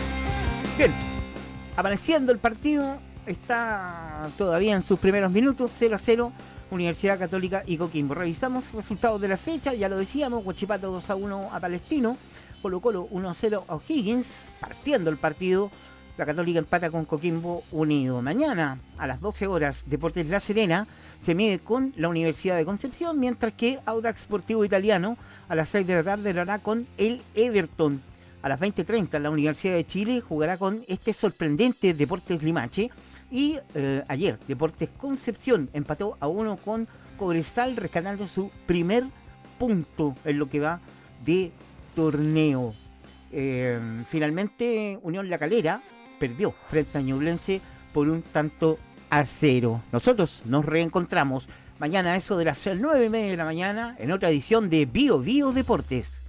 Bien, apareciendo el partido, está todavía en sus primeros minutos, cero a cero, Universidad Católica y Coquimbo. Revisamos resultados de la fecha, ya lo decíamos, Huachipato dos a uno a Palestino, Colo-Colo uno a cero a O'Higgins, partiendo el partido, la Católica empata con Coquimbo Unido. Mañana, a las doce horas, Deportes La Serena se mide con la Universidad de Concepción, mientras que Audax Sportivo Italiano a las seis de la tarde lo hará con el Everton. A las veinte treinta la Universidad de Chile jugará con este sorprendente Deportes Limache. Y eh, ayer Deportes Concepción empató a uno con Cobresal, rescatando su primer punto en lo que va de torneo. Eh, finalmente Unión La Calera perdió frente a Ñublense por un tanto a cero. Nosotros nos reencontramos mañana a eso de las nueve y media de la mañana en otra edición de Bio Bio Deportes.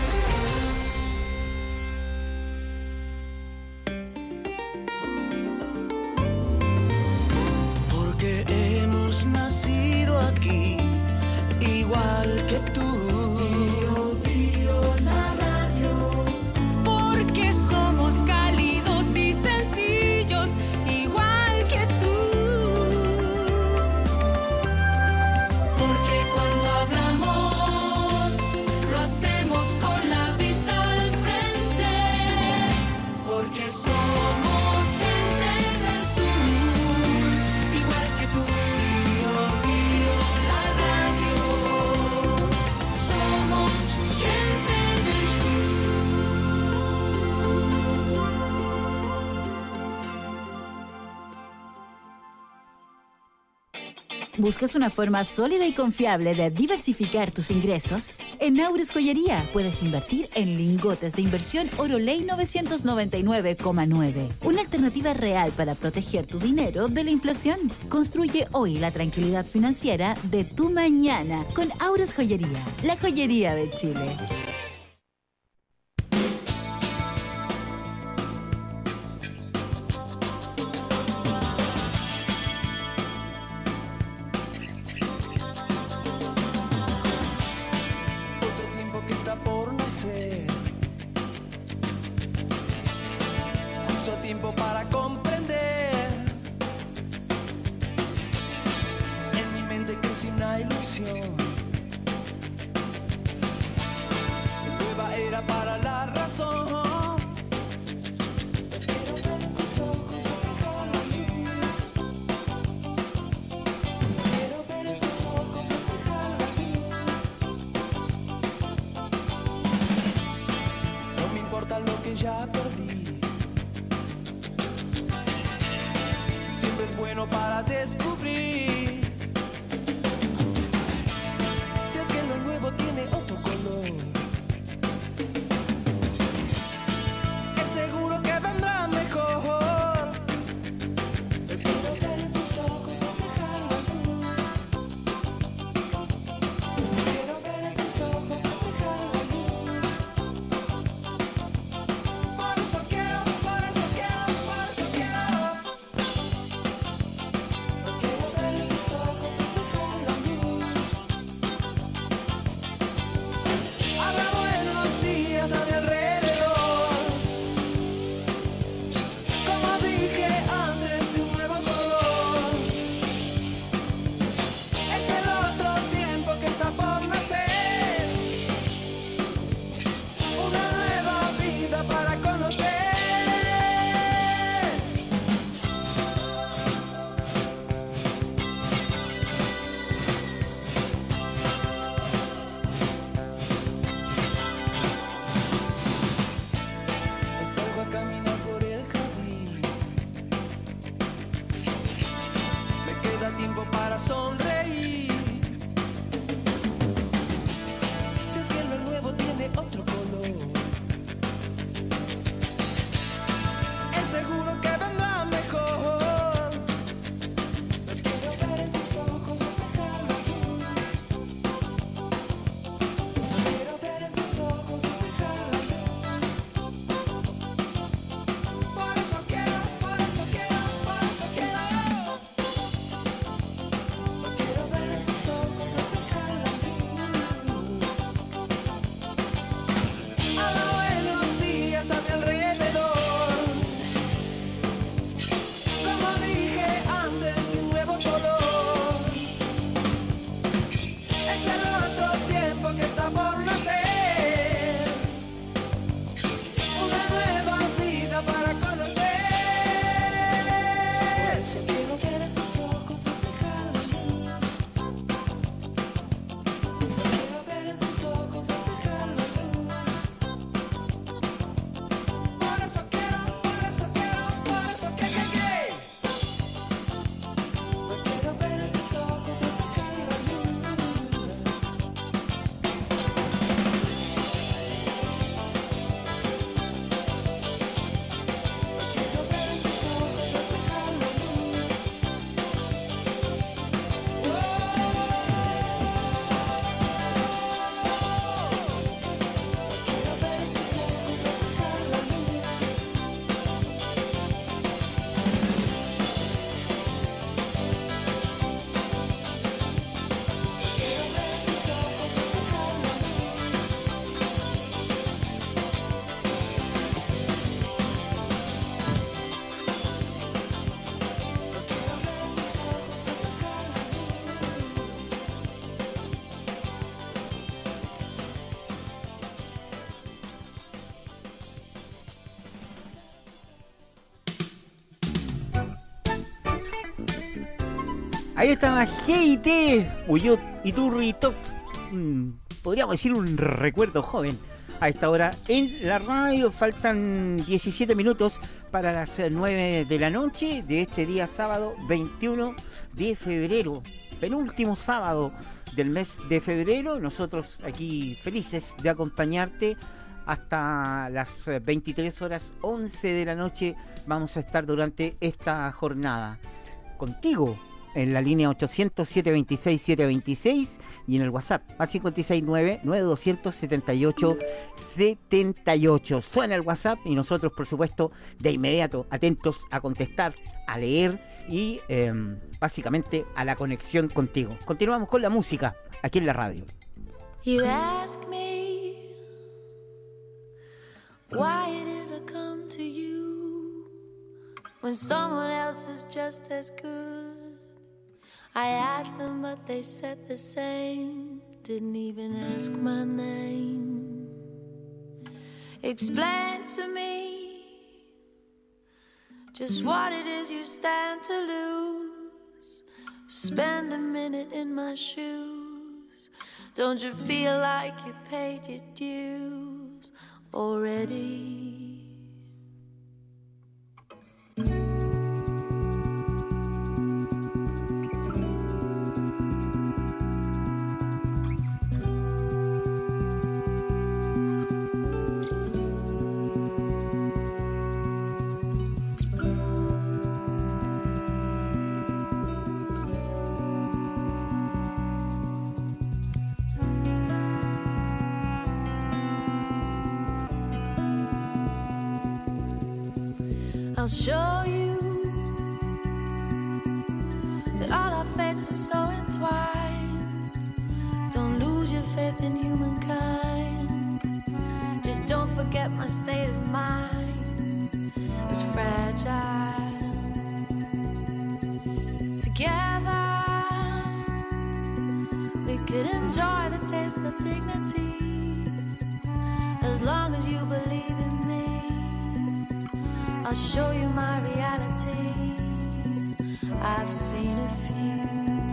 Porque hemos nacido aquí, igual que tú. Bio Bio la radio. Porque somos cálidos y sencillos, igual que tú. Porque cuando hablamos, lo hacemos ¿Buscas una forma sólida y confiable de diversificar tus ingresos? En Aures Joyería puedes invertir en lingotes de inversión Oroley novecientos noventa y nueve coma nueve. Una alternativa real para proteger tu dinero de la inflación. Construye hoy la tranquilidad financiera de tu mañana con Aures Joyería, la joyería de Chile. Por nacer, justo a tiempo para comprender. En mi mente creció una ilusión, nueva era para la razón. Quiero ver tus ojos reflejar la luz. Quiero ver tus ojos reflejar la luz. No me importa lo que ya perdí, siempre es bueno para descubrir. Si es que lo nuevo tiene otro color, es seguro que vendrá mejor. Quiero ver en tus ojos reflejar la luz. Quiero ver en tus ojos reflejar la luz. Por eso quiero, por eso quiero, por eso quiero. Quiero ver en tus ojos reflejar la luz. Habrá buenos días a mi alrededor, como dije antes, de un nuevo color. Es el otro tiempo que está por nacer, una nueva vida para conocer. Salgo a caminar por el jardín, me queda tiempo para sonreír. Si es que lo nuevo tiene otro color, es seguro que vendrá mejor. Quiero ver en tus ojos reflejar la luz. Quiero ver en tus ojos reflejar la luz. Por eso quiero, por eso quiero, por eso quiero. Quiero ver en tus ojos reflejar la luz. Habrá buenos días a mi alrededor, como dije antes, de un nuevo color. Es el otro tiempo que está por nacer, una nueva vida para conocer. Por eso quiero ver en tus ojos reflejar la luz. Quiero ver en tus ojos reflejar la luz. Por eso quiero, por eso quiero, por eso que, que, que. Quiero ver en tus ojos reflejar la luz. Quiero ver en tus ojos reflejar la luz. Quiero ver en tus ojos reflejar la luz. Quiero ver en tus ojos reflejar la Ahí estaba G I T, Uyot y Turritop. Mm, podríamos decir un recuerdo joven. A esta hora en la radio faltan diecisiete minutos para las nueve de la noche de este día sábado veintiuno de febrero. penúltimo sábado del mes de febrero. Nosotros aquí felices de acompañarte hasta las veintitrés horas once de la noche. Vamos a estar durante esta jornada contigo en la línea ochocientos, siete veintiséis, siete veintiséis y en el WhatsApp más cinco seis nueve, nueve doscientos, setenta y ocho, setenta y ocho. Suena el WhatsApp y nosotros, por supuesto, de inmediato atentos a contestar, a leer y eh, básicamente a la conexión contigo. Continuamos con la música aquí en la radio. You ask me why it is I come to you when someone else is just as good. I asked them but they said the same, didn't even ask my name. Explain to me just what it is you stand to lose. Spend a minute in my shoes. Don't you feel like you paid your dues already? I'll show you that all our fates are so entwined. Don't lose your faith in humankind. Just don't forget my state of mind is fragile. Together we could enjoy the taste of dignity as long as you believe in me. I'll show you my reality. I've seen a few.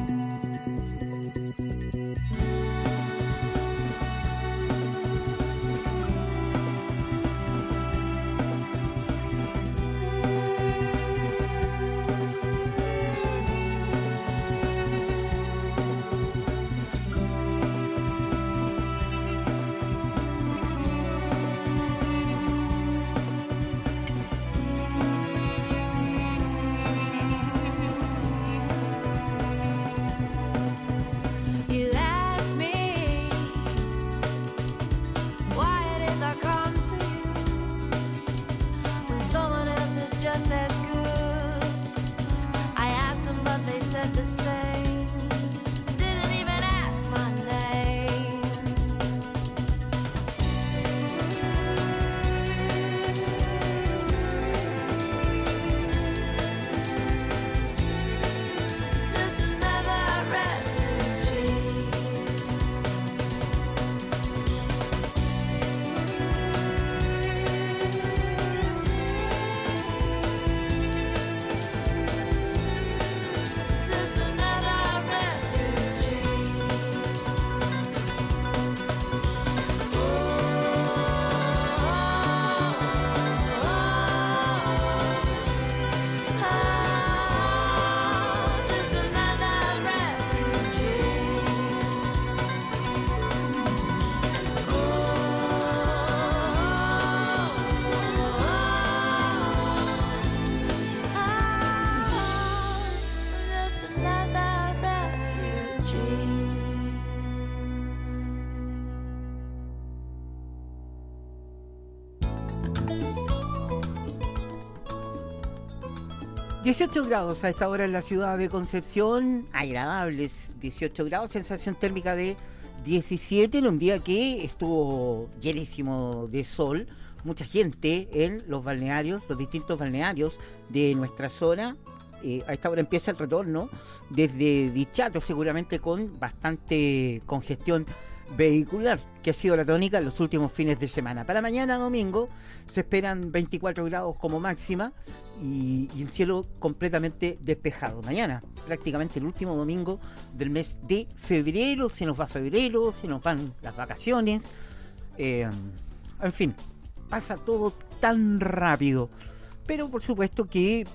dieciocho grados a esta hora en la ciudad de Concepción, agradables dieciocho grados, sensación térmica de diecisiete en un día que estuvo llenísimo de sol, mucha gente en los balnearios, los distintos balnearios de nuestra zona. Eh, a esta hora empieza el retorno desde Dichato, seguramente con bastante congestión vehicular, que ha sido la tónica en los últimos fines de semana. Para mañana domingo se esperan veinticuatro grados como máxima y, y el cielo completamente despejado. Mañana, prácticamente el último domingo del mes de febrero, se nos va febrero, se nos van las vacaciones, eh, en fin, pasa todo tan rápido, pero por supuesto que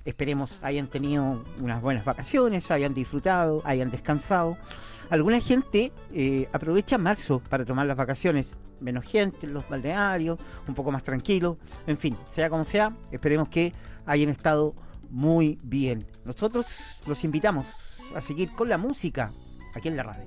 esperemos hayan tenido unas buenas vacaciones, hayan disfrutado, hayan descansado. Alguna gente eh, aprovecha marzo para tomar las vacaciones, menos gente en los balnearios, un poco más tranquilo, en fin, sea como sea, esperemos que hayan estado muy bien. Nosotros los invitamos a seguir con la música aquí en la radio.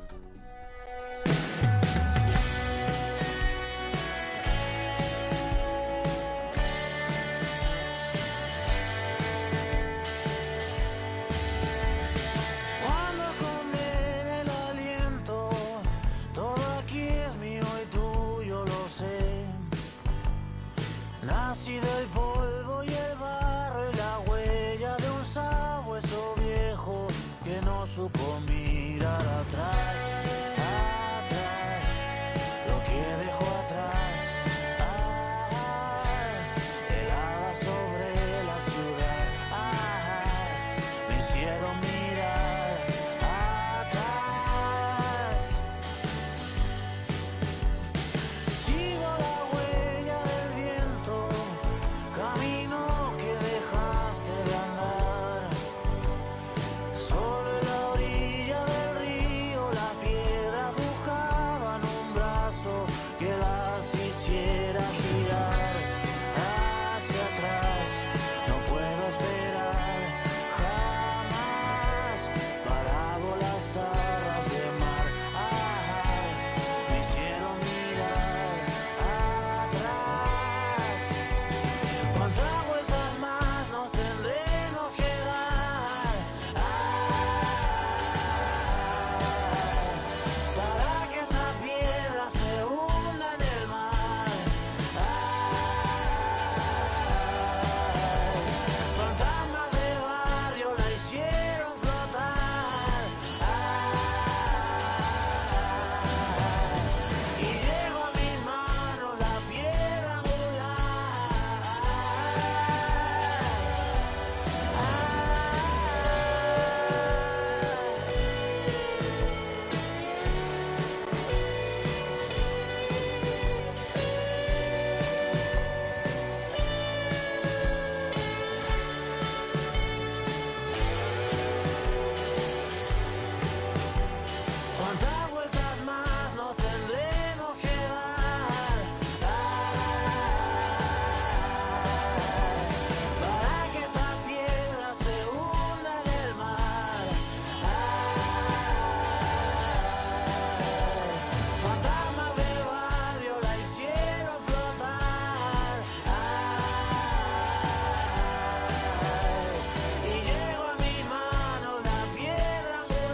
Nací del polvo y el barro y la huella de un sabueso viejo que no supo mirar atrás, atrás, lo que dejó atrás, ah, helada sobre la ciudad, ah, me hicieron mirar atrás. Sigo la huella del viento, camino que dejaste de andar. Solo en la orilla del río las piedras buscaban un brazo que las hiciera girar hacia atrás. No puedo esperar jamás, parado las alas de mar, ah, me hicieron mirar atrás. ¿Cuántas vueltas más nos tendremos que dar, ah, para que esta piedra se hunda en el mar? Ah, fantasmas de barrio la hicieron flotar, ah, y llegó a mis manos la piedra ¿cuántas vueltas más nos tendremos que dar, ah, para que esta piedra se hunda en el mar? Ah, fantasmas de barrio la hicieron flotar, ah, y llegó a mis manos la piedra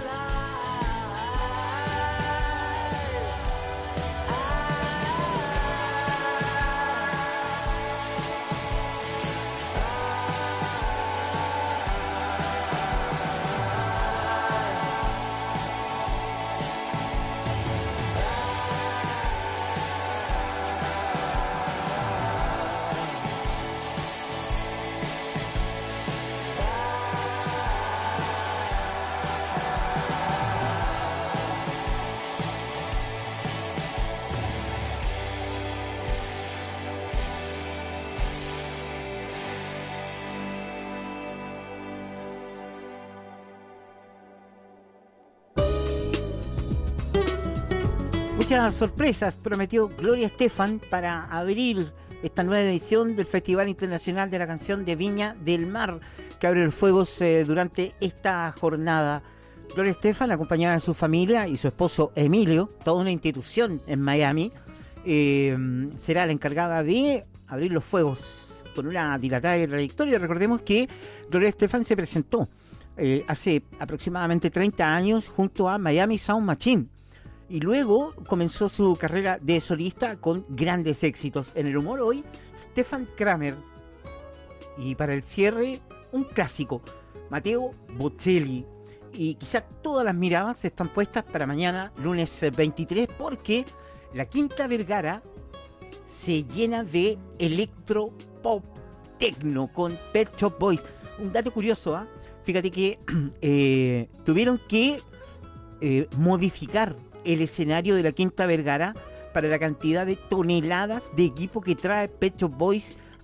Muchas sorpresas prometió Gloria Estefan para abrir esta nueva edición del Festival Internacional de la Canción de Viña del Mar, que abre los fuegos eh, durante esta jornada. Gloria Estefan, acompañada de su familia y su esposo Emilio, toda una institución en Miami, eh, será la encargada de abrir los fuegos con una dilatada trayectoria. Recordemos que Gloria Estefan se presentó eh, hace aproximadamente treinta años junto a Miami Sound Machine. Y luego comenzó su carrera de solista con grandes éxitos. En el humor hoy, Stefan Kramer. Y para el cierre, un clásico, Matteo Bocelli. Y quizá todas las miradas están puestas para mañana, lunes veintitrés, porque la Quinta Vergara se llena de electro pop techno con Pet Shop Boys. Un dato curioso, ¿eh? Fíjate que eh, tuvieron que eh, modificar el escenario de la Quinta Vergara para la cantidad de toneladas de equipo que trae Pet Shop Boys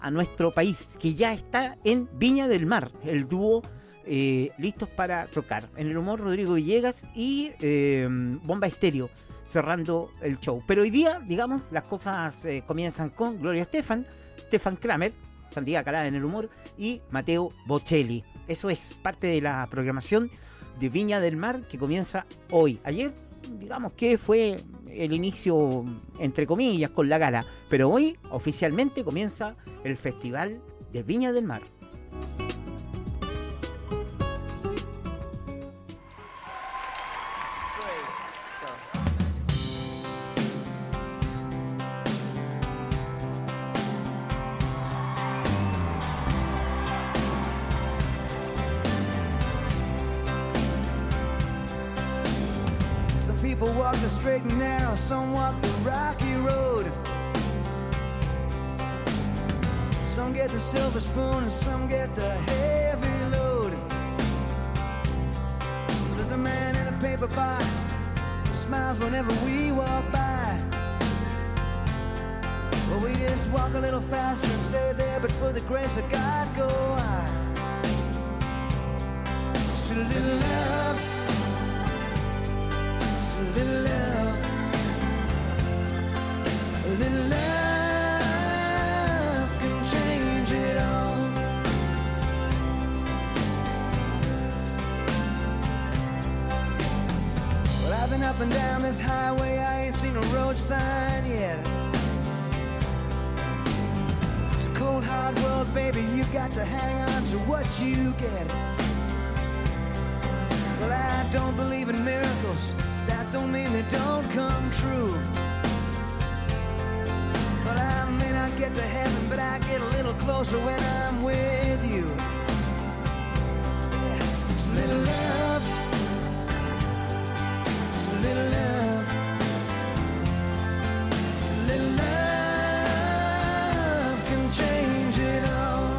a nuestro país, que ya está en Viña del Mar, el dúo eh, listos para tocar. En el humor, Rodrigo Villegas y eh, Bomba Estéreo, cerrando el show. Pero hoy día, digamos, las cosas eh, comienzan con Gloria Estefan, Stefan Kramer, Sandía Calada en el humor y Mateo Bocelli. Eso es parte de la programación de Viña del Mar que comienza hoy. Ayer, digamos que fue el inicio, entre comillas, con la gala, pero hoy oficialmente comienza el Festival de Viña del Mar. People walk the straight and narrow, some walk the rocky road. Some get the silver spoon and some get the heavy load. There's a man in a paper box who smiles whenever we walk by. Well, we just walk a little faster and say there, but for the grace of God go I. Just a little love, a little love, a little love can change it all. Well, I've been up and down this highway, I ain't seen a road sign yet. It's a cold hard world, baby, you got to hang on to what you get. Well, I don't believe in miracles, that don't mean they don't come true. Well, I may not get to heaven, but I get a little closer when I'm with you. Yeah, it's a little love, it's a little love, it's a little love can change it all.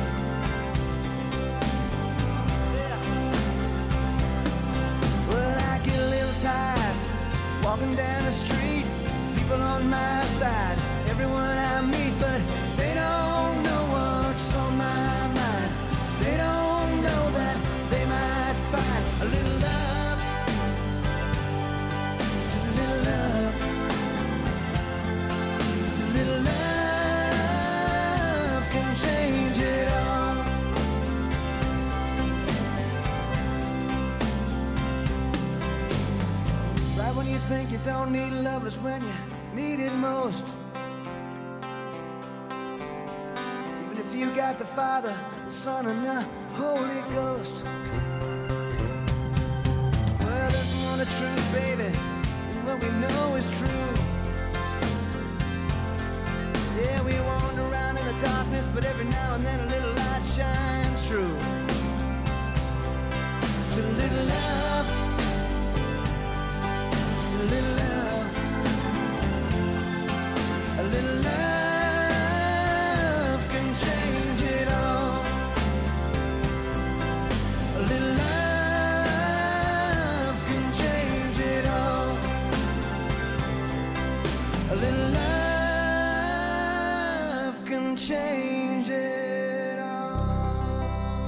Yeah. Well, I get a little tired walking down the street, people on my side, everyone I meet, but they don't know what's on my mind. They don't know that they might find a little love, just a little love, just a little love can change it all. Right when you think you don't need love is when you need it most. Even if you got the Father, the Son, and the Holy Ghost. Well, there's one of truth, baby, and what we know is true. Yeah, we wander around in the darkness, but every now and then a little light shines through. Just a little love, just a little love, a little love can change it all. A little love can change it all. A little love can change it all.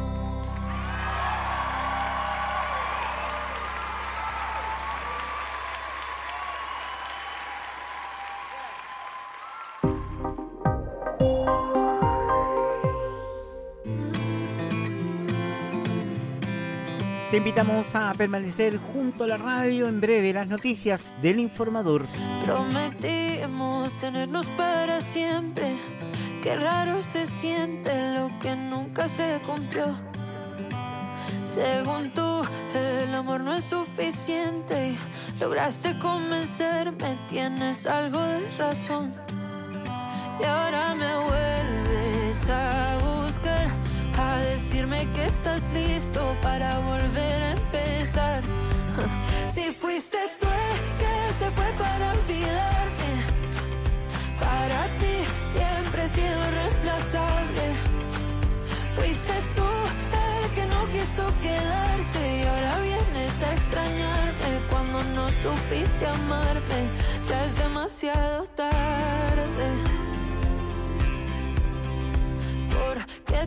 Te invitamos a permanecer junto a la radio. En breve las noticias del Informador. Prometimos tenernos para siempre. Qué raro se siente lo que nunca se cumplió. Según tú, el amor no es suficiente. Lograste convencerme, tienes algo de razón. Y ahora me vuelves a buscar, a decirme que estás listo para volver a empezar. Si fuiste tú el que se fue para olvidarte, para ti siempre he sido reemplazable. Fuiste tú el que no quiso quedarse y ahora vienes a extrañarme cuando no supiste amarme. Ya es demasiado tarde.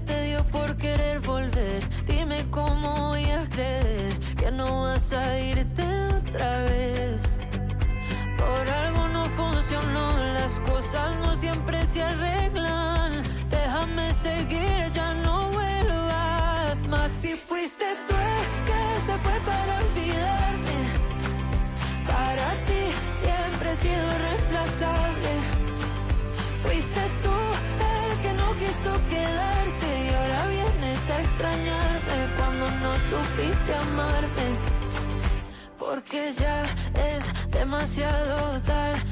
te dio por querer volver. Dime cómo voy a creer que no vas a irte otra vez. Por algo no funcionó, las cosas no siempre se arreglan. Déjame seguir, ya no vuelvas más. Si fuiste tú el que se fue para olvidarme, para ti siempre he sido reemplazable. Fuiste tú el que no quiso quedarse y ahora vienes a extrañarme cuando no supiste amarme. Porque ya es demasiado tarde.